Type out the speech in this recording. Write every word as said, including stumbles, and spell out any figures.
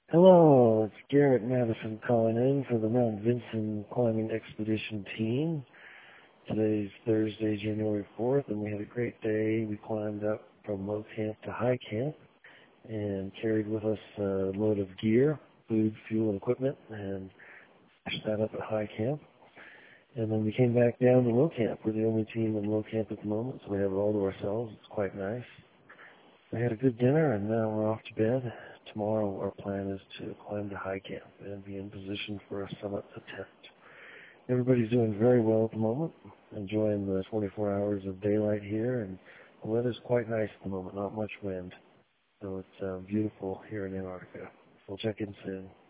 Hello, it's Garrett Madison calling in for the Mount Vinson Climbing Expedition team. Today's Thursday, January fourth, and we had a great day. We climbed up from low camp to high camp and carried with us a load of gear, food, fuel, and equipment, and stashed that up at high camp. And then we came back down to low camp. We're the only team in low camp at the moment, so we have it all to ourselves. It's quite nice. We had a good dinner, and now we're off to bed. Tomorrow our plan is to climb to high camp and be in position for a summit attempt. Everybody's doing very well at the moment, enjoying the twenty-four hours of daylight here, and the weather's quite nice at the moment, not much wind. So it's uh, beautiful here in Antarctica. We'll check in soon.